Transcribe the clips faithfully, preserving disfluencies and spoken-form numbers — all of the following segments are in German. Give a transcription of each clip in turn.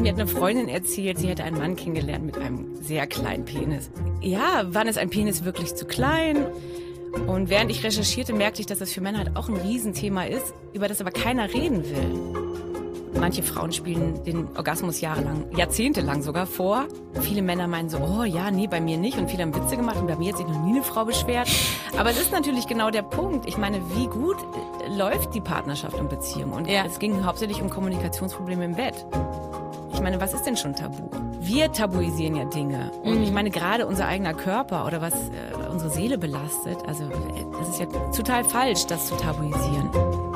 Mir hat eine Freundin erzählt, sie hätte einen Mann kennengelernt mit einem sehr kleinen Penis. Ja, wann ist ein Penis wirklich zu klein? Und während ich recherchierte, merkte ich, dass das für Männer halt auch ein Riesenthema ist, über das aber keiner reden will. Manche Frauen spielen den Orgasmus jahrelang, jahrzehntelang sogar vor. Viele Männer meinen so, oh ja, nee, bei mir nicht. Und viele haben Witze gemacht und bei mir hat sich noch nie eine Frau beschwert. Aber es ist natürlich genau der Punkt. Ich meine, wie gut läuft die Partnerschaft und Beziehung? Und ja. es ging hauptsächlich um Kommunikationsprobleme im Bett. Ich meine, was ist denn schon tabu? Wir tabuisieren ja Dinge. Und ich meine, gerade unser eigener Körper oder was äh, unsere Seele belastet, also das ist ja total falsch, das zu tabuisieren.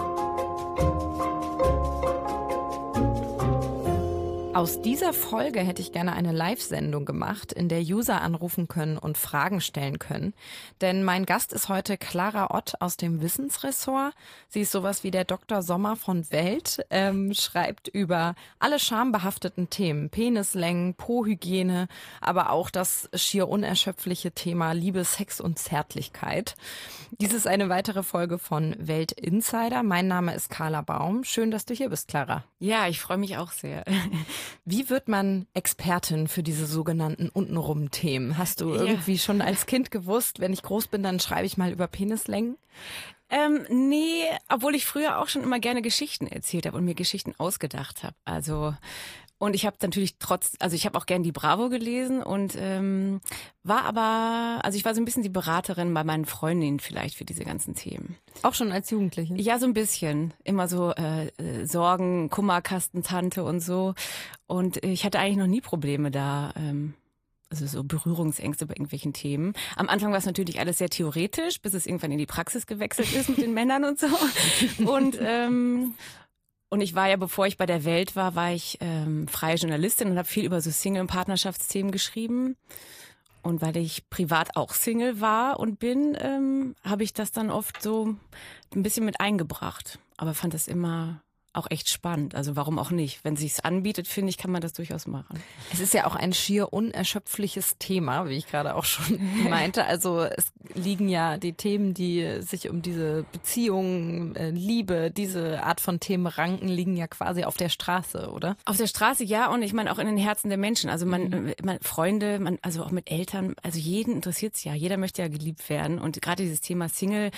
Aus dieser Folge hätte ich gerne eine Live-Sendung gemacht, in der User anrufen können und Fragen stellen können. Denn mein Gast ist heute Clara Ott aus dem Wissensressort. Sie ist sowas wie der Doktor Sommer von Welt, ähm, schreibt über alle schambehafteten Themen, Penislängen, Po-Hygiene, aber auch das schier unerschöpfliche Thema Liebe, Sex und Zärtlichkeit. Dies ist eine weitere Folge von Welt Insider. Mein Name ist Carla Baum. Schön, dass du hier bist, Clara. Ja, ich freue mich auch sehr. Wie wird man Expertin für diese sogenannten untenrum Themen? Hast du irgendwie ja. schon als Kind gewusst, wenn ich groß bin, dann schreibe ich mal über Penislängen? Ähm, nee, obwohl ich früher auch schon immer gerne Geschichten erzählt habe und mir Geschichten ausgedacht habe. Also und ich habe natürlich trotz, also ich habe auch gern die Bravo gelesen und ähm, war aber, also ich war so ein bisschen die Beraterin bei meinen Freundinnen vielleicht für diese ganzen Themen. Auch schon als Jugendliche? Ja, so ein bisschen. Immer so äh, Sorgen, Kummerkastentante und so. Und ich hatte eigentlich noch nie Probleme da. Ähm, Also so Berührungsängste bei irgendwelchen Themen. Am Anfang war es natürlich alles sehr theoretisch, bis es irgendwann in die Praxis gewechselt ist mit den Männern und so. Und ähm, und ich war ja, bevor ich bei der Welt war, war ich ähm, freie Journalistin und habe viel über so Single- und Partnerschaftsthemen geschrieben. Und weil ich privat auch Single war und bin, ähm, habe ich das dann oft so ein bisschen mit eingebracht. Aber fand das immer auch echt spannend. Also warum auch nicht? Wenn es sich anbietet, finde ich, kann man das durchaus machen. Es ist ja auch ein schier unerschöpfliches Thema, wie ich gerade auch schon meinte. Also es liegen ja die Themen, die sich um diese Beziehungen, Liebe, diese Art von Themen ranken, liegen ja quasi auf der Straße, oder? Auf der Straße, ja. Und ich meine auch in den Herzen der Menschen. Also man, mhm. man Freunde, man, also auch mit Eltern. Also jeden interessiert es ja. Jeder möchte ja geliebt werden. Und gerade dieses Thema Single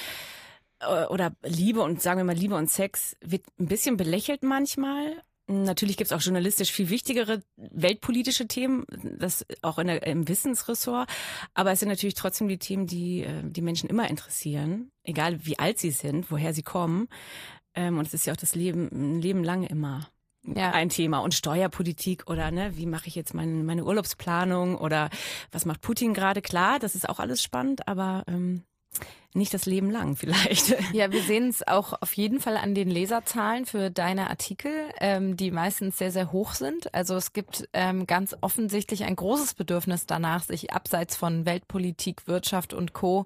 oder Liebe und sagen wir mal Liebe und Sex wird ein bisschen belächelt manchmal. Natürlich gibt es auch journalistisch viel wichtigere weltpolitische Themen, das auch in der, im Wissensressort. Aber es sind natürlich trotzdem die Themen, die die Menschen immer interessieren, egal wie alt sie sind, woher sie kommen. Und es ist ja auch das Leben, ein Leben lang immer ja. ein Thema. Und Steuerpolitik oder ne, wie mache ich jetzt meine, meine Urlaubsplanung oder was macht Putin gerade? Klar, das ist auch alles spannend, aber ähm, nicht das Leben lang vielleicht. Ja, wir sehen es auch auf jeden Fall an den Leserzahlen für deine Artikel, ähm, die meistens sehr, sehr hoch sind. Also es gibt ähm, ganz offensichtlich ein großes Bedürfnis danach, sich abseits von Weltpolitik, Wirtschaft und Co.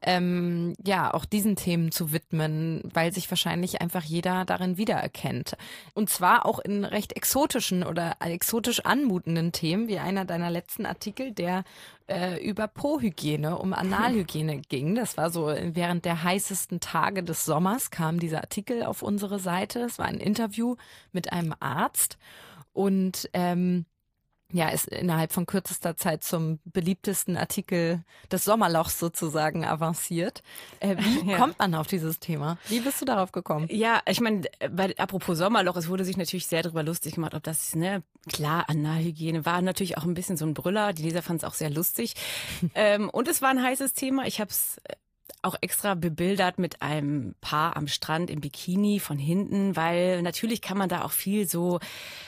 Ähm, ja, auch diesen Themen zu widmen, weil sich wahrscheinlich einfach jeder darin wiedererkennt. Und zwar auch in recht exotischen oder exotisch anmutenden Themen, wie einer deiner letzten Artikel, der äh, über Po-Hygiene, um Analhygiene ging. Das war so während der heißesten Tage des Sommers kam dieser Artikel auf unsere Seite. Es war ein Interview mit einem Arzt und ähm, ja, ist innerhalb von kürzester Zeit zum beliebtesten Artikel des Sommerlochs sozusagen avanciert. Äh, wie ja. kommt man auf dieses Thema? Wie bist du darauf gekommen? Ja, ich meine, bei, apropos Sommerloch, es wurde sich natürlich sehr darüber lustig gemacht, ob das, ne, klar, Analhygiene war natürlich auch ein bisschen so ein Brüller. Die Leser fanden es auch sehr lustig. ähm, und es war ein heißes Thema. Ich habe es auch extra bebildert mit einem Paar am Strand im Bikini von hinten, weil natürlich kann man da auch viel so,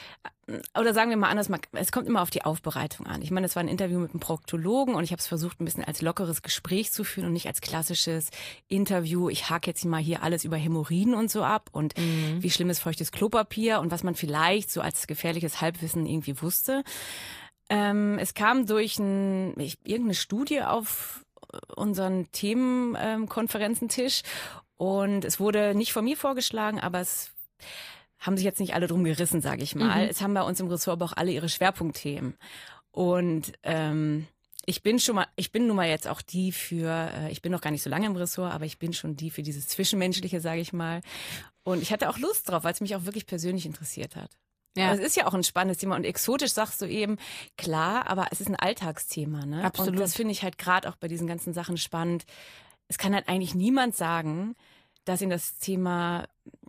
oder sagen wir mal anders, es kommt immer auf die Aufbereitung an. Ich meine, es war ein Interview mit einem Proktologen und ich habe es versucht, ein bisschen als lockeres Gespräch zu führen und nicht als klassisches Interview. Ich hake jetzt mal hier alles über Hämorrhoiden und so ab und mhm. wie schlimm ist feuchtes Klopapier und was man vielleicht so als gefährliches Halbwissen irgendwie wusste. Ähm, es kam durch ein, ich, irgendeine Studie auf unseren Themenkonferenzentisch und es wurde nicht von mir vorgeschlagen, aber es haben sich jetzt nicht alle drum gerissen, sage ich mal. Mhm. Es haben bei uns im Ressort aber auch alle ihre Schwerpunktthemen. Und ähm, ich bin schon mal, ich bin nun mal jetzt auch die für, äh, ich bin noch gar nicht so lange im Ressort, aber ich bin schon die für dieses Zwischenmenschliche, sage ich mal. Und ich hatte auch Lust drauf, weil es mich auch wirklich persönlich interessiert hat. Ja. Es ist ja auch ein spannendes Thema und exotisch sagst du eben, klar, aber es ist ein Alltagsthema. Ne? Absolut. Und das finde ich halt gerade auch bei diesen ganzen Sachen spannend. Es kann halt eigentlich niemand sagen, dass ihn das Thema,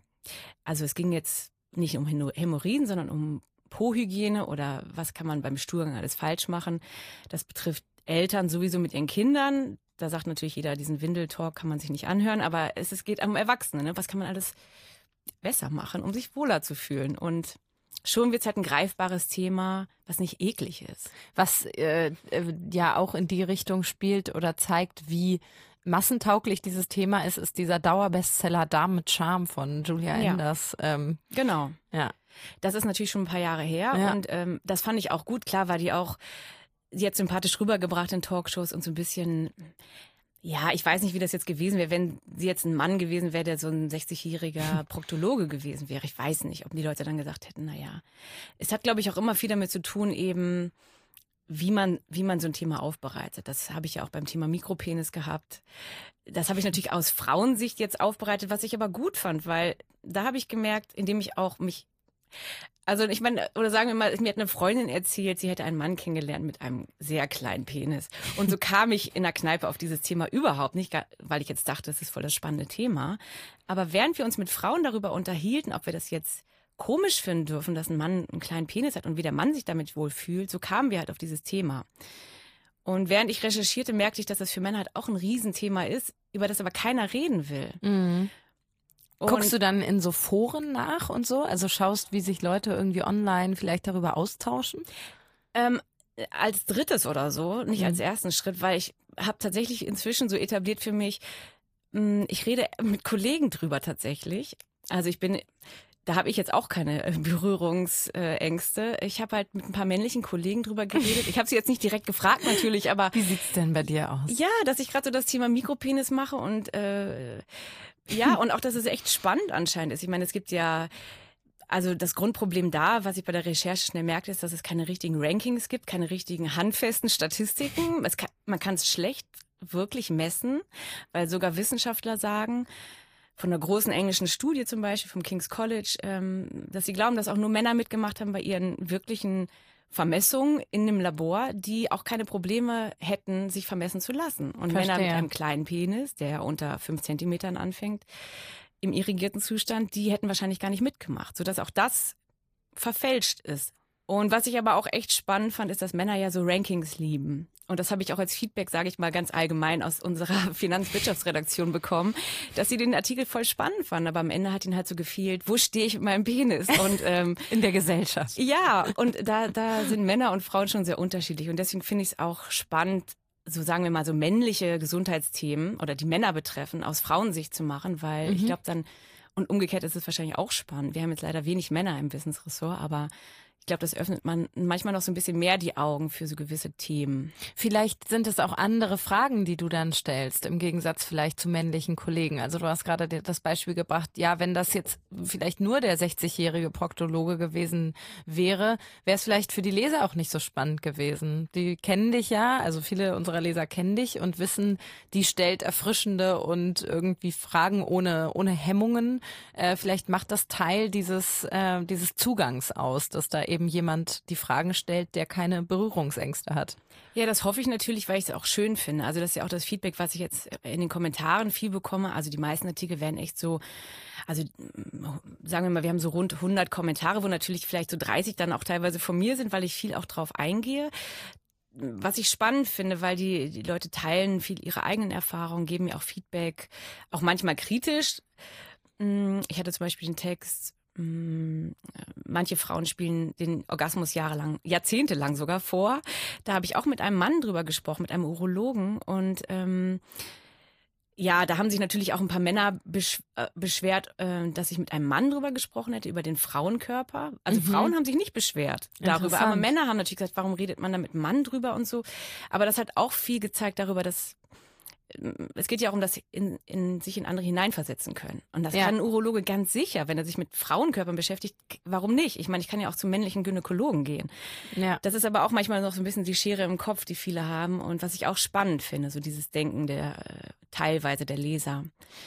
also es ging jetzt nicht um Hämorrhoiden, sondern um Po-Hygiene oder was kann man beim Stuhlgang alles falsch machen. Das betrifft Eltern sowieso mit ihren Kindern. Da sagt natürlich jeder, diesen Windeltalk kann man sich nicht anhören, aber es, es geht um Erwachsene. Ne? Was kann man alles besser machen, um sich wohler zu fühlen? Und schon wird es halt ein greifbares Thema, was nicht eklig ist. Was äh, äh, ja auch in die Richtung spielt oder zeigt, wie massentauglich dieses Thema ist, ist dieser Dauerbestseller Damen mit Charme von Julia Ja. Enders. Ähm, Genau. ja. Das ist natürlich schon ein paar Jahre her Ja. und ähm, das fand ich auch gut. Klar war die auch, sie hat sympathisch rübergebracht in Talkshows und so ein bisschen, ja, ich weiß nicht, wie das jetzt gewesen wäre, wenn sie jetzt ein Mann gewesen wäre, der so ein sechzigjähriger Proktologe gewesen wäre. Ich weiß nicht, ob die Leute dann gesagt hätten, naja. Es hat, glaube ich, auch immer viel damit zu tun, eben, wie man, wie man so ein Thema aufbereitet. Das habe ich ja auch beim Thema Mikropenis gehabt. Das habe ich natürlich aus Frauensicht jetzt aufbereitet, was ich aber gut fand, weil da habe ich gemerkt, indem ich auch mich, also ich meine, oder sagen wir mal, mir hat eine Freundin erzählt, sie hätte einen Mann kennengelernt mit einem sehr kleinen Penis. Und so kam ich in der Kneipe auf dieses Thema überhaupt nicht, weil ich jetzt dachte, das ist voll das spannende Thema. Aber während wir uns mit Frauen darüber unterhielten, ob wir das jetzt komisch finden dürfen, dass ein Mann einen kleinen Penis hat und wie der Mann sich damit wohlfühlt, so kamen wir halt auf dieses Thema. Und während ich recherchierte, merkte ich, dass das für Männer halt auch ein Riesenthema ist, über das aber keiner reden will. Mhm. Guckst du dann in so Foren nach und so? Also schaust, wie sich Leute irgendwie online vielleicht darüber austauschen? Ähm, als drittes oder so, nicht Mhm. als ersten Schritt, weil ich habe tatsächlich inzwischen so etabliert für mich, mh, ich rede mit Kollegen drüber tatsächlich. Also ich bin, da habe ich jetzt auch keine äh, Berührungsängste. Ich habe halt mit ein paar männlichen Kollegen drüber geredet. Ich habe sie jetzt nicht direkt gefragt natürlich, aber Wie sieht's denn bei dir aus? ja, dass ich gerade so das Thema Mikropenis mache und äh, ja, und auch, dass es echt spannend anscheinend ist. Ich meine, es gibt ja, also das Grundproblem da, was ich bei der Recherche schnell merkte, ist, dass es keine richtigen Rankings gibt, keine richtigen handfesten Statistiken. Es kann, man kann es schlecht wirklich messen, weil sogar Wissenschaftler sagen, von einer großen englischen Studie zum Beispiel vom King's College, ähm, dass sie glauben, dass auch nur Männer mitgemacht haben bei ihren wirklichen Vermessungen in einem Labor, die auch keine Probleme hätten, sich vermessen zu lassen. Und Verstehe. Männer mit einem kleinen Penis, der ja unter fünf Zentimetern anfängt, im irrigierten Zustand, die hätten wahrscheinlich gar nicht mitgemacht, sodass auch das verfälscht ist. Und was ich aber auch echt spannend fand, ist, dass Männer ja so Rankings lieben. Und das habe ich auch als Feedback, sage ich mal ganz allgemein, aus unserer Finanzwirtschaftsredaktion bekommen, dass sie den Artikel voll spannend fanden. Aber am Ende hat ihnen halt so gefehlt, wo stehe ich mit meinem Penis? Und ähm, in der Gesellschaft. Ja, und da, da sind Männer und Frauen schon sehr unterschiedlich. Und deswegen finde ich es auch spannend, so sagen wir mal, so männliche Gesundheitsthemen oder die Männer betreffen, aus Frauensicht zu machen, weil Mhm. ich glaube dann, und umgekehrt ist es wahrscheinlich auch spannend. Wir haben jetzt leider wenig Männer im Wissensressort, aber ich glaube, das öffnet man manchmal noch so ein bisschen mehr die Augen für so gewisse Themen. Vielleicht sind es auch andere Fragen, die du dann stellst, im Gegensatz vielleicht zu männlichen Kollegen. Also du hast gerade das Beispiel gebracht, ja, wenn das jetzt vielleicht nur der sechzigjährige Proktologe gewesen wäre, wäre es vielleicht für die Leser auch nicht so spannend gewesen. Die kennen dich ja, also viele unserer Leser kennen dich und wissen, die stellt erfrischende und irgendwie Fragen ohne, ohne Hemmungen. Äh, vielleicht macht das Teil dieses, äh, dieses Zugangs aus, dass da eben jemand die Fragen stellt, der keine Berührungsängste hat. Ja, das hoffe ich natürlich, weil ich es auch schön finde. Also das ist ja auch das Feedback, was ich jetzt in den Kommentaren viel bekomme. Also die meisten Artikel werden echt so, also sagen wir mal, wir haben so rund hundert Kommentare, wo natürlich vielleicht so dreißig dann auch teilweise von mir sind, weil ich viel auch drauf eingehe. Was ich spannend finde, weil die, die Leute teilen viel ihre eigenen Erfahrungen, geben mir auch Feedback, auch manchmal kritisch. Ich hatte zum Beispiel den Text, manche Frauen spielen den Orgasmus jahrelang, jahrzehntelang sogar vor. Da habe ich auch mit einem Mann drüber gesprochen, mit einem Urologen. Und ähm, ja, da haben sich natürlich auch ein paar Männer besch äh, beschwert, äh, dass ich mit einem Mann drüber gesprochen hätte, über den Frauenkörper. Also Mhm. Frauen haben sich nicht beschwert darüber. Interessant. Aber Männer haben natürlich gesagt, warum redet man da mit einem Mann drüber und so. Aber das hat auch viel gezeigt darüber, dass es geht ja auch um das in, in sich in andere hineinversetzen können. Und das Ja. kann ein Urologe ganz sicher, wenn er sich mit Frauenkörpern beschäftigt. Warum nicht? Ich meine, ich kann ja auch zum männlichen Gynäkologen gehen. Ja. Das ist aber auch manchmal noch so ein bisschen die Schere im Kopf, die viele haben. Und was ich auch spannend finde, so dieses Denken der äh, teilweise der Leser.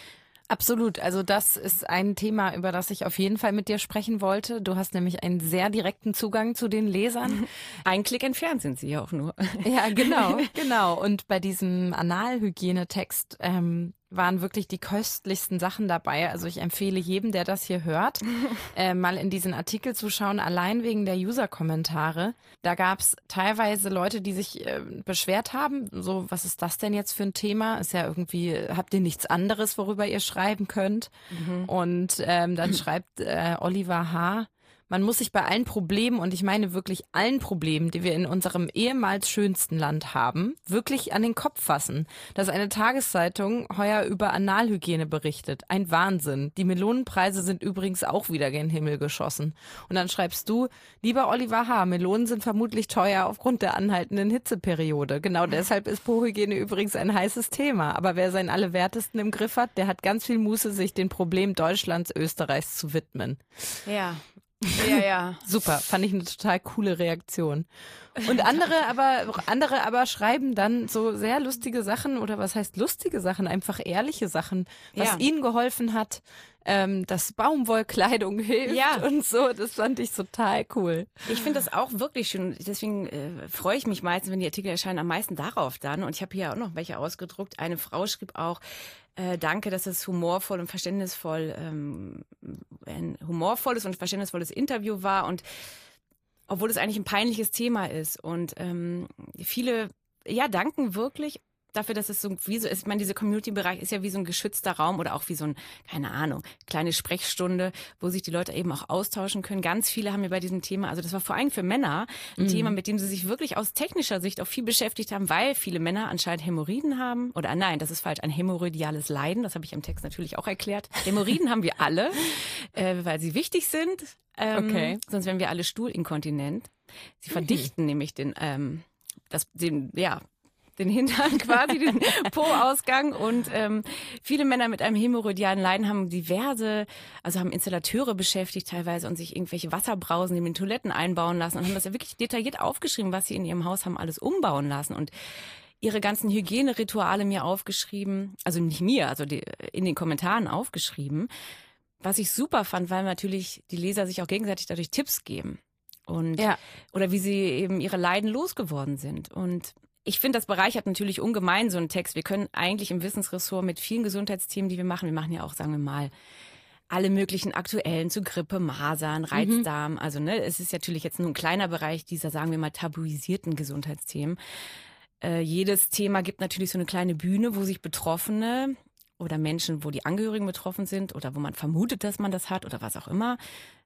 Absolut. Also das ist ein Thema, über das ich auf jeden Fall mit dir sprechen wollte. Du hast nämlich einen sehr direkten Zugang zu den Lesern. Ein Klick entfernt sind sie ja auch nur. Ja, genau, genau. Und bei diesem Analhygienetext ähm, waren wirklich die köstlichsten Sachen dabei. Also ich empfehle jedem, der das hier hört, äh, mal in diesen Artikel zu schauen, allein wegen der User-Kommentare. Da gab es teilweise Leute, die sich äh, beschwert haben, so, was ist das denn jetzt für ein Thema? Ist ja irgendwie, habt ihr nichts anderes, worüber ihr schreiben könnt? Mhm. Und ähm, dann schreibt äh, Oliver H., man muss sich bei allen Problemen, und ich meine wirklich allen Problemen, die wir in unserem ehemals schönsten Land haben, wirklich an den Kopf fassen. Dass eine Tageszeitung heuer über Analhygiene berichtet. Ein Wahnsinn. Die Melonenpreise sind übrigens auch wieder gen Himmel geschossen. Und dann schreibst du, lieber Oliver H., Melonen sind vermutlich teuer aufgrund der anhaltenden Hitzeperiode. Genau deshalb ist Po-Hygiene übrigens ein heißes Thema. Aber wer seinen Allerwertesten im Griff hat, der hat ganz viel Muße, sich den Problemen Deutschlands, Österreichs zu widmen. Ja. Ja, ja. Super, fand ich eine total coole Reaktion. Und andere aber, andere aber schreiben dann so sehr lustige Sachen, oder was heißt lustige Sachen, einfach ehrliche Sachen, was ja. ihnen geholfen hat, ähm, dass Baumwollkleidung hilft ja. und so. Das fand ich total cool. Ich finde das auch wirklich schön. Deswegen äh, freue ich mich meistens, wenn die Artikel erscheinen, am meisten darauf dann. Und ich habe hier auch noch welche ausgedruckt. Eine Frau schrieb auch, Äh, danke, dass es humorvoll und verständnisvoll, ähm, ein humorvolles und verständnisvolles Interview war, und obwohl es eigentlich ein peinliches Thema ist, und ähm, viele, ja, danken wirklich dafür, dass es so wie so ist. Ich meine, dieser Community-Bereich ist ja wie so ein geschützter Raum oder auch wie so ein, keine Ahnung, kleine Sprechstunde, wo sich die Leute eben auch austauschen können. Ganz viele haben mir bei diesem Thema, also das war vor allem für Männer ein mhm. Thema, mit dem sie sich wirklich aus technischer Sicht auch viel beschäftigt haben, weil viele Männer anscheinend Hämorrhoiden haben. Oder nein, das ist falsch, ein hämorrhoidiales Leiden. Das habe ich im Text natürlich auch erklärt. Hämorrhoiden haben wir alle, äh, weil sie wichtig sind. Ähm, okay. Sonst wären wir alle stuhlinkontinent. Sie verdichten mhm. nämlich den, ähm, das, den, ja, den Hintern quasi, den Po-Ausgang, und ähm, viele Männer mit einem hämorrhoidialen Leiden haben diverse, also haben Installateure beschäftigt teilweise und sich irgendwelche Wasserbrausen in den Toiletten einbauen lassen und haben das ja wirklich detailliert aufgeschrieben, was sie in ihrem Haus haben alles umbauen lassen und ihre ganzen Hygienerituale mir aufgeschrieben, also nicht mir, also die, in den Kommentaren aufgeschrieben, was ich super fand, weil natürlich die Leser sich auch gegenseitig dadurch Tipps geben und ja. oder wie sie eben ihre Leiden losgeworden sind. Und ich finde, das bereichert natürlich ungemein so einen Text. Wir können eigentlich im Wissensressort mit vielen Gesundheitsthemen, die wir machen, wir machen ja auch, sagen wir mal, alle möglichen aktuellen zu Grippe, Masern, Reizdarm. Mhm. Also ne, es ist natürlich jetzt nur ein kleiner Bereich dieser, sagen wir mal, tabuisierten Gesundheitsthemen. Äh, jedes Thema gibt natürlich so eine kleine Bühne, wo sich Betroffene oder Menschen, wo die Angehörigen betroffen sind oder wo man vermutet, dass man das hat oder was auch immer,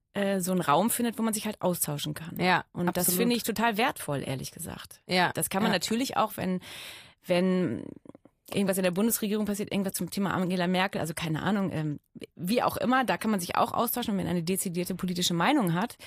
so einen Raum findet, wo man sich halt austauschen kann. Ja, und absolut. Das finde ich total wertvoll, ehrlich gesagt. Ja, das kann man ja. natürlich auch, wenn wenn irgendwas in der Bundesregierung passiert, irgendwas zum Thema Angela Merkel, also keine Ahnung, ähm, wie auch immer, da kann man sich auch austauschen, wenn man eine dezidierte politische Meinung hat.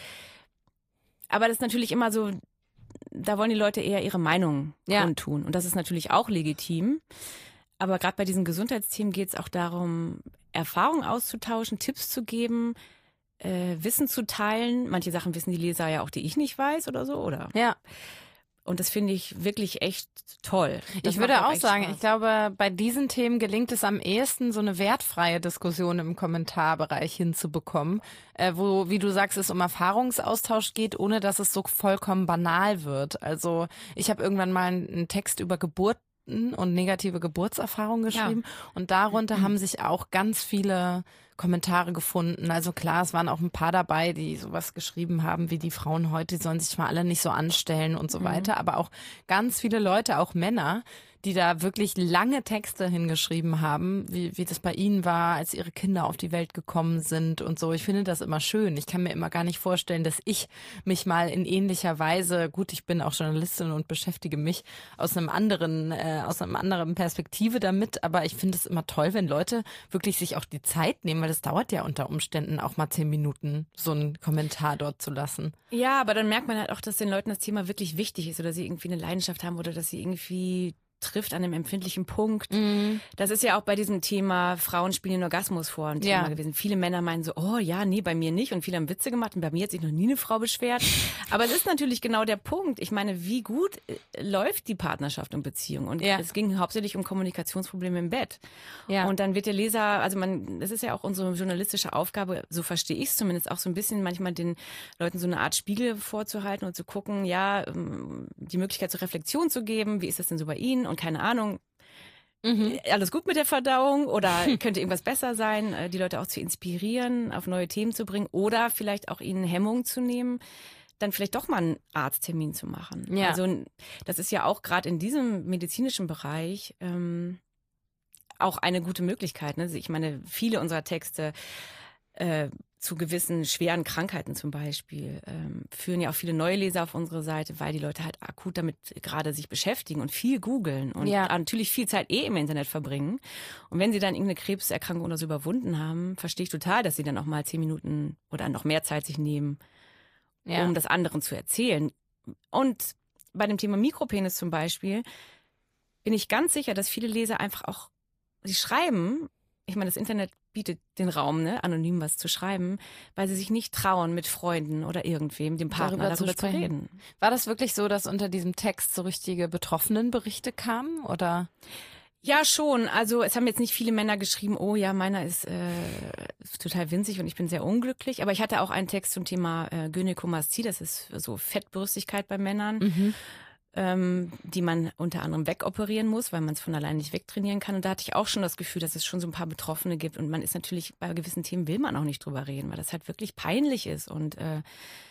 Aber das ist natürlich immer so, da wollen die Leute eher ihre Meinung ja. kundtun. Und das ist natürlich auch legitim. Aber gerade bei diesen Gesundheitsthemen geht es auch darum, Erfahrungen auszutauschen, Tipps zu geben, Äh, Wissen zu teilen. Manche Sachen wissen die Leser ja auch, die ich nicht weiß oder so, oder? Ja. Und das finde ich wirklich echt toll. Das ich würde auch sagen, Spaß. Ich glaube, bei diesen Themen gelingt es am ehesten, so eine wertfreie Diskussion im Kommentarbereich hinzubekommen, äh, wo, wie du sagst, es um Erfahrungsaustausch geht, ohne dass es so vollkommen banal wird. Also ich habe irgendwann mal einen Text über Geburt und negative Geburtserfahrungen geschrieben. Ja. Und darunter mhm. haben sich auch ganz viele Kommentare gefunden. Also klar, es waren auch ein paar dabei, die sowas geschrieben haben, wie die Frauen heute, die sollen sich mal alle nicht so anstellen und so mhm. weiter. Aber auch ganz viele Leute, auch Männer, die da wirklich lange Texte hingeschrieben haben, wie, wie das bei ihnen war, als ihre Kinder auf die Welt gekommen sind und so. Ich finde das immer schön. Ich kann mir immer gar nicht vorstellen, dass ich mich mal in ähnlicher Weise, gut, ich bin auch Journalistin und beschäftige mich aus einem anderen, äh, aus einem anderen Perspektive damit, aber ich finde es immer toll, wenn Leute wirklich sich auch die Zeit nehmen, weil das dauert ja unter Umständen auch mal zehn Minuten, so einen Kommentar dort zu lassen. Ja, aber dann merkt man halt auch, dass den Leuten das Thema wirklich wichtig ist oder sie irgendwie eine Leidenschaft haben oder dass sie irgendwie trifft an einem empfindlichen Punkt. Mhm. Das ist ja auch bei diesem Thema Frauen spielen den Orgasmus vor ein Thema Ja. gewesen. Viele Männer meinen so, oh ja, nee, bei mir nicht. Und viele haben Witze gemacht und bei mir hat sich noch nie eine Frau beschwert. Aber es ist natürlich genau der Punkt. Ich meine, wie gut äh, läuft die Partnerschaft und Beziehung? Und Ja. es ging hauptsächlich um Kommunikationsprobleme im Bett. Ja. Und dann wird der Leser, also man, es ist ja auch unsere journalistische Aufgabe, so verstehe ich es zumindest, auch so ein bisschen manchmal den Leuten so eine Art Spiegel vorzuhalten und zu gucken, ja, ähm, die Möglichkeit zur Reflexion zu geben. Wie ist das denn so bei Ihnen? Und keine Ahnung, Mhm. alles gut mit der Verdauung oder könnte irgendwas besser sein, äh, die Leute auch zu inspirieren, auf neue Themen zu bringen oder vielleicht auch ihnen Hemmung zu nehmen, dann vielleicht doch mal einen Arzttermin zu machen. Ja. Also das ist ja auch gerade in diesem medizinischen Bereich ähm, auch eine gute Möglichkeit. Ne? Also ich meine, viele unserer Texte äh, zu gewissen schweren Krankheiten zum Beispiel ähm, führen ja auch viele neue Leser auf unsere Seite, weil die Leute halt akut damit gerade sich beschäftigen und viel googeln und Ja. natürlich viel Zeit eh im Internet verbringen. Und wenn sie dann irgendeine Krebserkrankung oder so überwunden haben, verstehe ich total, dass sie dann auch mal zehn Minuten oder noch mehr Zeit sich nehmen, Ja. um das anderen zu erzählen. Und bei dem Thema Mikropenis zum Beispiel bin ich ganz sicher, dass viele Leser einfach auch, sie schreiben, ich meine, das Internet bietet den Raum, ne, anonym was zu schreiben, weil sie sich nicht trauen, mit Freunden oder irgendwem, dem Partner, Darüber darüber, zu zu, sprechen. reden. War das wirklich so, dass unter diesem Text so richtige Betroffenenberichte kamen? Oder? Ja, schon. Also es haben jetzt nicht viele Männer geschrieben, oh ja, meiner ist äh, total winzig und ich bin sehr unglücklich. Aber ich hatte auch einen Text zum Thema äh, Gynäkomastie, das ist so Fettbrüstigkeit bei Männern. Mhm. ähm, die man unter anderem wegoperieren muss, weil man es von allein nicht wegtrainieren kann. Und da hatte ich auch schon das Gefühl, dass es schon so ein paar Betroffene gibt. Und man ist natürlich, bei gewissen Themen will man auch nicht drüber reden, weil das halt wirklich peinlich ist. Und äh,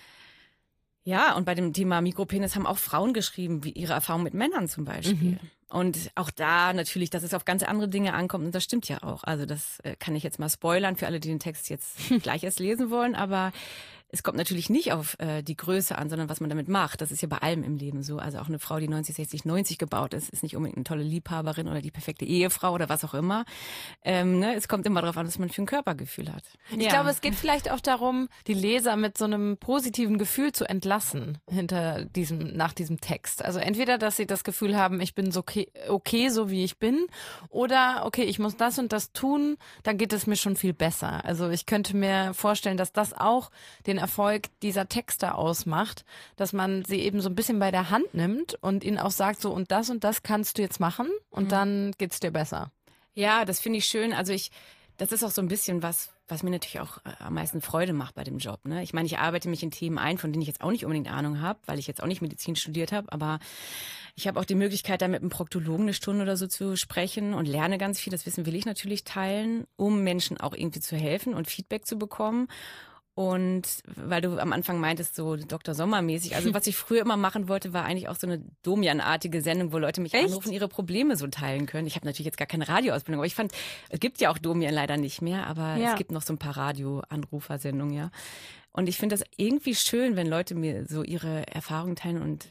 ja, und bei dem Thema Mikropenis haben auch Frauen geschrieben, wie ihre Erfahrungen mit Männern zum Beispiel. Mhm. Und auch da natürlich, dass es auf ganz andere Dinge ankommt. Und das stimmt ja auch. Also das äh, kann ich jetzt mal spoilern für alle, die den Text jetzt gleich erst lesen wollen. Aber es kommt natürlich nicht auf äh, die Größe an, sondern was man damit macht. Das ist ja bei allem im Leben so. Also auch eine Frau, die neunzig, sechzig, neunzig gebaut ist, ist nicht unbedingt eine tolle Liebhaberin oder die perfekte Ehefrau oder was auch immer. Ähm, ne? Es kommt immer darauf an, was man für ein Körpergefühl hat. Ich glaube, es geht vielleicht auch darum, die Leser mit so einem positiven Gefühl zu entlassen hinter diesem, nach diesem Text. Also entweder, dass sie das Gefühl haben, ich bin so okay, okay, so wie ich bin, oder okay, ich muss das und das tun, dann geht es mir schon viel besser. Also ich könnte mir vorstellen, dass das auch den Erfolg dieser Texte ausmacht, dass man sie eben so ein bisschen bei der Hand nimmt und ihnen auch sagt, so und das und das kannst du jetzt machen und mhm. dann geht's dir besser. Ja, das finde ich schön. Also ich, das ist auch so ein bisschen was, was mir natürlich auch äh, am meisten Freude macht bei dem Job. Ne? Ich meine, ich arbeite mich in Themen ein, von denen ich jetzt auch nicht unbedingt Ahnung habe, weil ich jetzt auch nicht Medizin studiert habe, aber ich habe auch die Möglichkeit, da mit einem Proktologen eine Stunde oder so zu sprechen und lerne ganz viel. Das Wissen will ich natürlich teilen, um Menschen auch irgendwie zu helfen und Feedback zu bekommen. Und weil du am Anfang meintest, so Doktor Sommer-mäßig, also was ich früher immer machen wollte, war eigentlich auch so eine Domian-artige Sendung, wo Leute mich Echt? anrufen, ihre Probleme so teilen können. Ich habe natürlich jetzt gar keine Radioausbildung, aber ich fand, es gibt ja auch Domian leider nicht mehr, aber Ja. es gibt noch so ein paar Radio-Anrufersendungen, ja. Und ich finde das irgendwie schön, wenn Leute mir so ihre Erfahrungen teilen und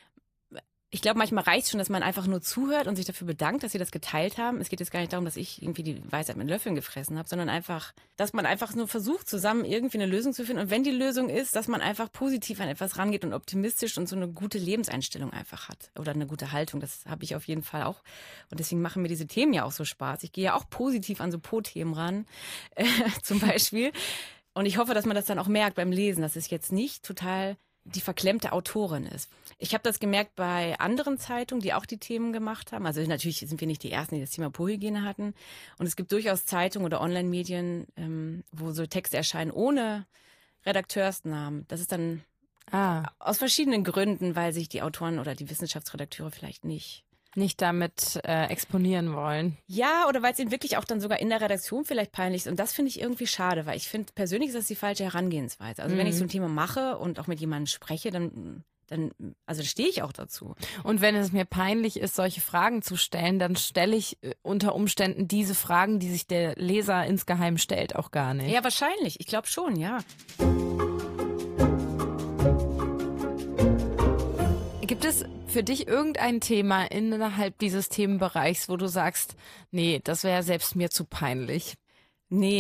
ich glaube, manchmal reicht es schon, dass man einfach nur zuhört und sich dafür bedankt, dass sie das geteilt haben. Es geht jetzt gar nicht darum, dass ich irgendwie die Weisheit mit Löffeln gefressen habe, sondern einfach, dass man einfach nur versucht, zusammen irgendwie eine Lösung zu finden. Und wenn die Lösung ist, dass man einfach positiv an etwas rangeht und optimistisch und so eine gute Lebenseinstellung einfach hat oder eine gute Haltung, das habe ich auf jeden Fall auch. Und deswegen machen mir diese Themen ja auch so Spaß. Ich gehe ja auch positiv an so Po-Themen ran, äh, zum Beispiel. Und ich hoffe, dass man das dann auch merkt beim Lesen, dass es jetzt nicht total die verklemmte Autorin ist. Ich habe das gemerkt bei anderen Zeitungen, die auch die Themen gemacht haben. Also natürlich sind wir nicht die Ersten, die das Thema Po-Hygiene hatten. Und es gibt durchaus Zeitungen oder Online-Medien, ähm, wo so Texte erscheinen ohne Redakteursnamen. Das ist dann Ah. aus verschiedenen Gründen, weil sich die Autoren oder die Wissenschaftsredakteure vielleicht nicht Nicht damit äh, exponieren wollen. Ja, oder weil es ihnen wirklich auch dann sogar in der Redaktion vielleicht peinlich ist. Und das finde ich irgendwie schade, weil ich finde, persönlich ist das die falsche Herangehensweise. Also mhm. wenn ich so ein Thema mache und auch mit jemandem spreche, dann, dann also stehe ich auch dazu. Und wenn es mir peinlich ist, solche Fragen zu stellen, dann stelle ich äh, unter Umständen diese Fragen, die sich der Leser insgeheim stellt, auch gar nicht. Ja, wahrscheinlich. Ich glaube schon, ja. Gibt es für dich irgendein Thema innerhalb dieses Themenbereichs, wo du sagst, nee, das wäre selbst mir zu peinlich? Nee,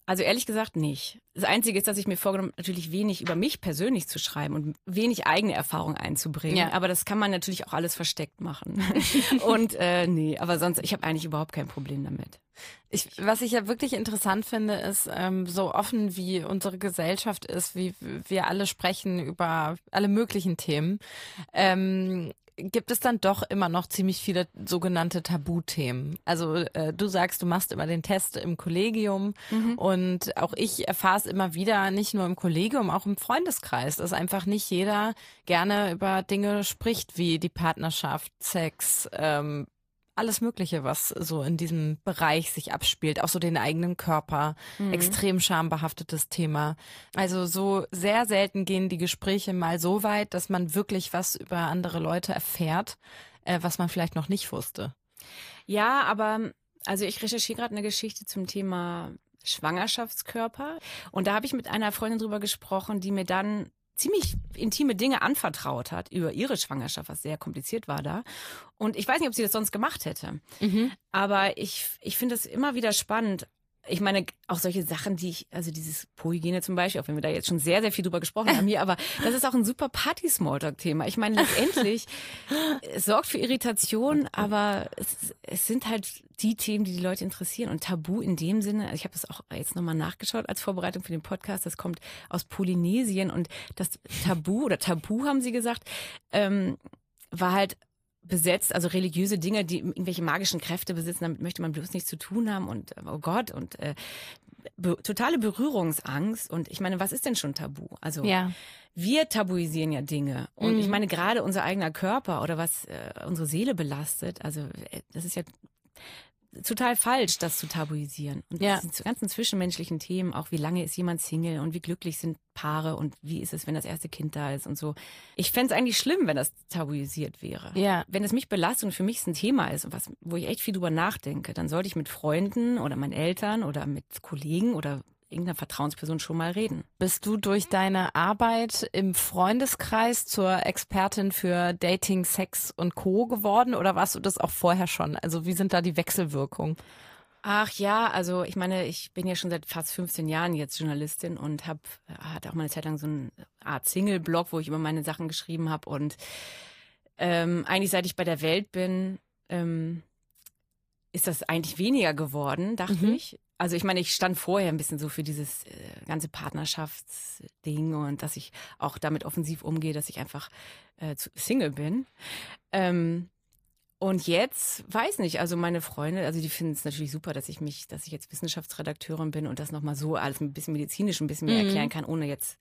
Also ehrlich gesagt nicht. Das Einzige ist, dass ich mir vorgenommen habe, natürlich wenig über mich persönlich zu schreiben und wenig eigene Erfahrung einzubringen. Ja. Aber das kann man natürlich auch alles versteckt machen. Und äh, nee, aber sonst, ich habe eigentlich überhaupt kein Problem damit. Ich, was ich ja wirklich interessant finde, ist, ähm, so offen wie unsere Gesellschaft ist, wie wir alle sprechen über alle möglichen Themen, ähm, gibt es dann doch immer noch ziemlich viele sogenannte Tabuthemen. Also äh, du sagst, du machst immer den Test im Kollegium mhm. und auch ich erfahre es immer wieder, nicht nur im Kollegium, auch im Freundeskreis, dass einfach nicht jeder gerne über Dinge spricht, wie die Partnerschaft, Sex, ähm, alles Mögliche, was so in diesem Bereich sich abspielt, auch so den eigenen Körper, mhm. extrem schambehaftetes Thema. Also so sehr selten gehen die Gespräche mal so weit, dass man wirklich was über andere Leute erfährt, äh, was man vielleicht noch nicht wusste. Ja, aber also ich recherchiere gerade eine Geschichte zum Thema Schwangerschaftskörper und da habe ich mit einer Freundin drüber gesprochen, die mir dann ziemlich intime Dinge anvertraut hat über ihre Schwangerschaft, was sehr kompliziert war da. Und ich weiß nicht, ob sie das sonst gemacht hätte. Mhm. Aber ich, ich finde es immer wieder spannend. Ich meine, auch solche Sachen, die ich, also dieses Po-Hygiene zum Beispiel, auch wenn wir da jetzt schon sehr, sehr viel drüber gesprochen haben hier, aber das ist auch ein super Party-Smalltalk-Thema. Ich meine, letztendlich, es sorgt für Irritation, aber es, es sind halt die Themen, die die Leute interessieren. Und Tabu in dem Sinne, ich habe das auch jetzt nochmal nachgeschaut als Vorbereitung für den Podcast, das kommt aus Polynesien und das Tabu oder Tabu, haben sie gesagt, ähm, war halt besetzt, also religiöse Dinge, die irgendwelche magischen Kräfte besitzen, damit möchte man bloß nichts zu tun haben und oh Gott und äh, be- totale Berührungsangst und ich meine, was ist denn schon Tabu? Also ja. Wir tabuisieren ja Dinge und mhm. ich meine, gerade unser eigener Körper oder was äh, unsere Seele belastet, also äh, das ist ja total falsch, das zu tabuisieren. Und ja. diese ganzen zwischenmenschlichen Themen, auch wie lange ist jemand Single und wie glücklich sind Paare und wie ist es, wenn das erste Kind da ist und so. Ich fände es eigentlich schlimm, wenn das tabuisiert wäre. Ja. Wenn es mich belastet und für mich es ein Thema ist und was, wo ich echt viel drüber nachdenke, dann sollte ich mit Freunden oder meinen Eltern oder mit Kollegen oder irgendeiner Vertrauensperson schon mal reden. Bist du durch deine Arbeit im Freundeskreis zur Expertin für Dating, Sex und Co. geworden oder warst du das auch vorher schon? Also wie sind da die Wechselwirkungen? Ach ja, also ich meine, ich bin ja schon seit fast fünfzehn Jahren jetzt Journalistin und habe hatte auch mal eine Zeit lang so eine Art Single-Blog, wo ich über meine Sachen geschrieben habe und ähm, eigentlich seit ich bei der Welt bin, ähm, ist das eigentlich weniger geworden, dachte mhm. ich. Also ich meine, ich stand vorher ein bisschen so für dieses äh, ganze Partnerschaftsding und dass ich auch damit offensiv umgehe, dass ich einfach äh, zu, Single bin. Ähm, und jetzt, weiß nicht, also meine Freunde, also die finden es natürlich super, dass ich mich, dass ich jetzt Wissenschaftsredakteurin bin und das nochmal so alles ein bisschen medizinisch ein bisschen mehr mhm. erklären kann, ohne jetzt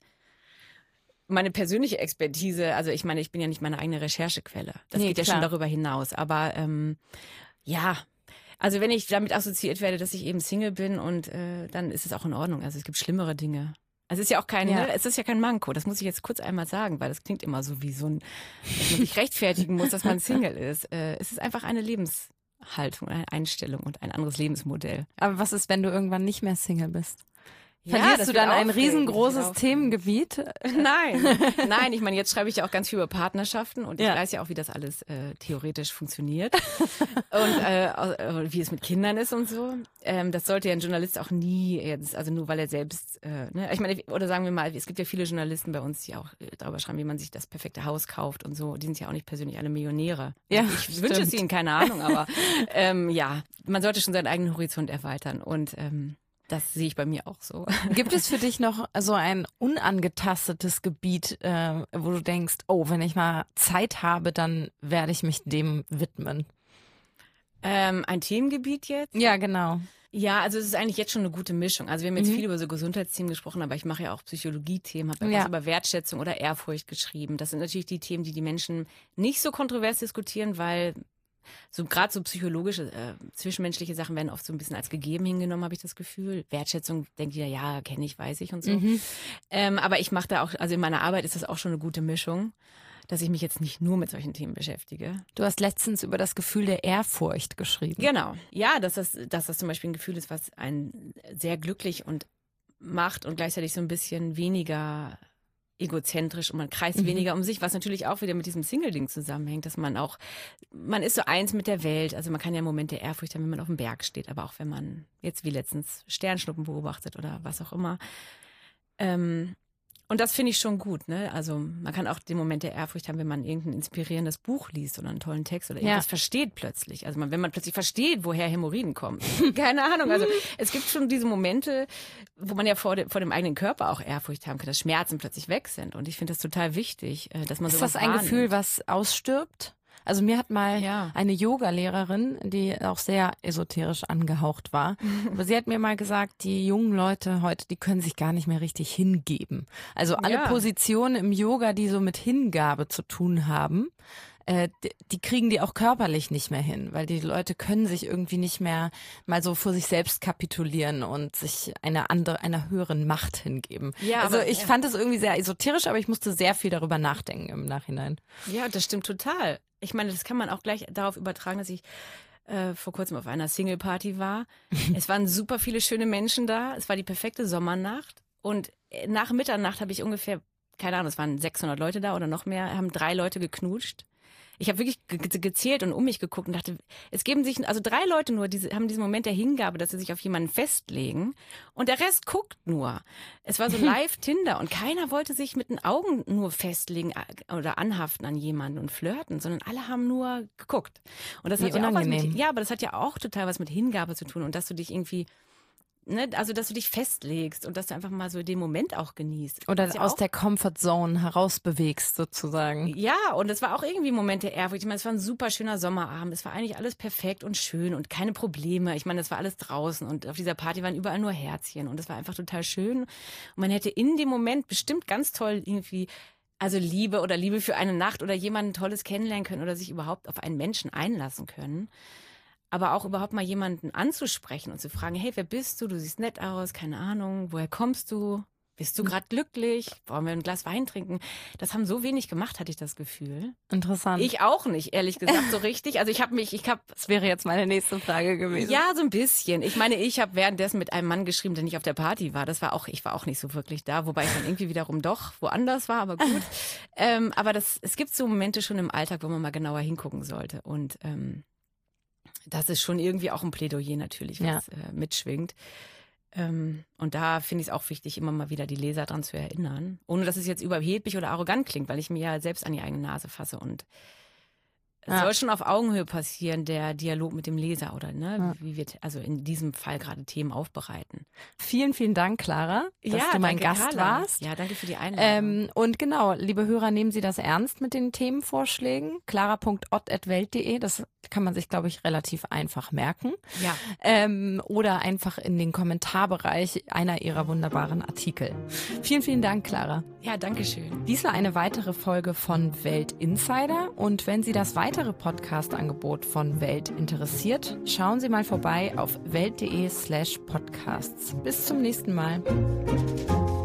meine persönliche Expertise, also ich meine, ich bin ja nicht meine eigene Recherchequelle. Das nee, geht ja klar. schon darüber hinaus. Aber ähm, ja, also wenn ich damit assoziiert werde, dass ich eben Single bin und äh, dann ist es auch in Ordnung. Also es gibt schlimmere Dinge. Also es ist ja auch kein, ja. ne, es ist ja kein Manko. Das muss ich jetzt kurz einmal sagen, weil das klingt immer so wie so ein, dass man sich rechtfertigen muss, dass man Single ist. Äh, es ist einfach eine Lebenshaltung, eine Einstellung und ein anderes Lebensmodell. Aber was ist, wenn du irgendwann nicht mehr Single bist? Verlierst ja, du dann ein riesengroßes Themengebiet? Nein, nein, ich meine, jetzt schreibe ich ja auch ganz viel über Partnerschaften und ja. ich weiß ja auch, wie das alles äh, theoretisch funktioniert und äh, wie es mit Kindern ist und so. Ähm, das sollte ja ein Journalist auch nie jetzt, also nur weil er selbst, äh, ne? ich meine, oder sagen wir mal, es gibt ja viele Journalisten bei uns, die auch äh, darüber schreiben, wie man sich das perfekte Haus kauft und so. Die sind ja auch nicht persönlich alle Millionäre. Ja, ich stimmt. wünsche es ihnen, keine Ahnung, aber ähm, ja, man sollte schon seinen eigenen Horizont erweitern und ähm, das sehe ich bei mir auch so. Gibt es für dich noch so ein unangetastetes Gebiet, äh, wo du denkst, oh, wenn ich mal Zeit habe, dann werde ich mich dem widmen? Ähm, ein Themengebiet jetzt? Ja, genau. Ja, also es ist eigentlich jetzt schon eine gute Mischung. Also wir haben jetzt mhm. viel über so Gesundheitsthemen gesprochen, aber ich mache ja auch Psychologie-Themen, habe ja. was über Wertschätzung oder Ehrfurcht geschrieben. Das sind natürlich die Themen, die die Menschen nicht so kontrovers diskutieren, weil so gerade so psychologische, äh, zwischenmenschliche Sachen werden oft so ein bisschen als gegeben hingenommen, habe ich das Gefühl. Wertschätzung, denke ich ja, ja, kenne ich, weiß ich und so. Mhm. Ähm, aber ich mache da auch, also in meiner Arbeit ist das auch schon eine gute Mischung, dass ich mich jetzt nicht nur mit solchen Themen beschäftige. Du hast letztens über das Gefühl der Ehrfurcht geschrieben. Genau. Ja, dass das, dass das zum Beispiel ein Gefühl ist, was einen sehr glücklich und macht und gleichzeitig so ein bisschen weniger egozentrisch und man kreist mhm. weniger um sich, was natürlich auch wieder mit diesem Single-Ding zusammenhängt, dass man auch, man ist so eins mit der Welt, also man kann ja im Moment der Ehrfurcht haben, wenn man auf dem Berg steht, aber auch wenn man jetzt wie letztens Sternschnuppen beobachtet oder was auch immer. Ähm, und das finde ich schon gut, ne? Also man kann auch den Moment der Ehrfurcht haben, wenn man irgendein inspirierendes Buch liest oder einen tollen Text oder irgendwas ja. versteht plötzlich. Also man, wenn man plötzlich versteht, woher Hämorrhoiden kommen. Keine Ahnung. Also es gibt schon diese Momente, wo man ja vor, de, vor dem eigenen Körper auch Ehrfurcht haben kann, dass Schmerzen plötzlich weg sind. Und ich finde das total wichtig, dass man sowas Ist das ein wahrnimmt. Gefühl, was ausstirbt? Also mir hat mal ja. eine Yoga-Lehrerin, die auch sehr esoterisch angehaucht war, aber sie hat mir mal gesagt, die jungen Leute heute, die können sich gar nicht mehr richtig hingeben. Also alle ja. Positionen im Yoga, die so mit Hingabe zu tun haben, äh, die, die kriegen die auch körperlich nicht mehr hin, weil die Leute können sich irgendwie nicht mehr mal so vor sich selbst kapitulieren und sich einer andere, einer höheren Macht hingeben. Ja, also aber, ich ja. fand es irgendwie sehr esoterisch, aber ich musste sehr viel darüber nachdenken im Nachhinein. Ja, das stimmt total. Ich meine, das kann man auch gleich darauf übertragen, dass ich äh, vor kurzem auf einer Single-Party war. Es waren super viele schöne Menschen da. Es war die perfekte Sommernacht. Und nach Mitternacht habe ich ungefähr, keine Ahnung, es waren sechshundert Leute da oder noch mehr, haben drei Leute geknutscht. Ich habe wirklich ge- gezählt und um mich geguckt und dachte, es geben sich, also drei Leute nur, diese, haben diesen Moment der Hingabe, dass sie sich auf jemanden festlegen und der Rest guckt nur. Es war so Live-Tinder und keiner wollte sich mit den Augen nur festlegen oder anhaften an jemanden und flirten, sondern alle haben nur geguckt. Und das Wie hat ja auch was mit, unangenehm. ja, aber das hat ja auch total was mit Hingabe zu tun und dass du dich irgendwie Ne, also, dass du dich festlegst und dass du einfach mal so den Moment auch genießt. Oder ja aus auch, der Comfortzone herausbewegst sozusagen. Ja, und es war auch irgendwie ein Moment der Ehrfurcht. Ich meine, es war ein super schöner Sommerabend. Es war eigentlich alles perfekt und schön und keine Probleme. Ich meine, es war alles draußen und auf dieser Party waren überall nur Herzchen und es war einfach total schön. Und man hätte in dem Moment bestimmt ganz toll irgendwie, also Liebe oder Liebe für eine Nacht oder jemanden Tolles kennenlernen können oder sich überhaupt auf einen Menschen einlassen können. Aber auch überhaupt mal jemanden anzusprechen und zu fragen, hey, wer bist du? Du siehst nett aus, keine Ahnung, woher kommst du? Bist du gerade glücklich? Wollen wir ein Glas Wein trinken? Das haben so wenig gemacht, hatte ich das Gefühl. Interessant. Ich auch nicht, ehrlich gesagt, so richtig. Also ich habe mich, ich habe... Das wäre jetzt meine nächste Frage gewesen. Ja, so ein bisschen. Ich meine, ich habe währenddessen mit einem Mann geschrieben, der nicht auf der Party war. Das war auch, ich war auch nicht so wirklich da, wobei ich dann irgendwie wiederum doch woanders war, aber gut. ähm, aber das, es gibt so Momente schon im Alltag, wo man mal genauer hingucken sollte. Und ähm, das ist schon irgendwie auch ein Plädoyer natürlich, was ja. äh, mitschwingt. Ähm, und da finde ich es auch wichtig, immer mal wieder die Leser dran zu erinnern. Ohne dass es jetzt überheblich oder arrogant klingt, weil ich mir ja selbst an die eigene Nase fasse. Und es ja. soll schon auf Augenhöhe passieren, der Dialog mit dem Leser oder ne, ja. wie wir also in diesem Fall gerade Themen aufbereiten. Vielen, vielen Dank, Clara, dass ja, du mein danke, Gast Carla. warst. Ja, danke für die Einladung. Ähm, und genau, liebe Hörer, nehmen Sie das ernst mit den Themenvorschlägen. clara punkt ott at welt punkt de, das kann man sich, glaube ich, relativ einfach merken. Ja. Ähm, oder einfach in den Kommentarbereich einer Ihrer wunderbaren Artikel. Vielen, vielen Dank, Clara. Ja, danke schön. Dies war eine weitere Folge von Welt Insider. Und wenn Sie das weitere Podcast-Angebot von Welt interessiert, schauen Sie mal vorbei auf welt punkt de slash podcasts. Bis zum nächsten Mal.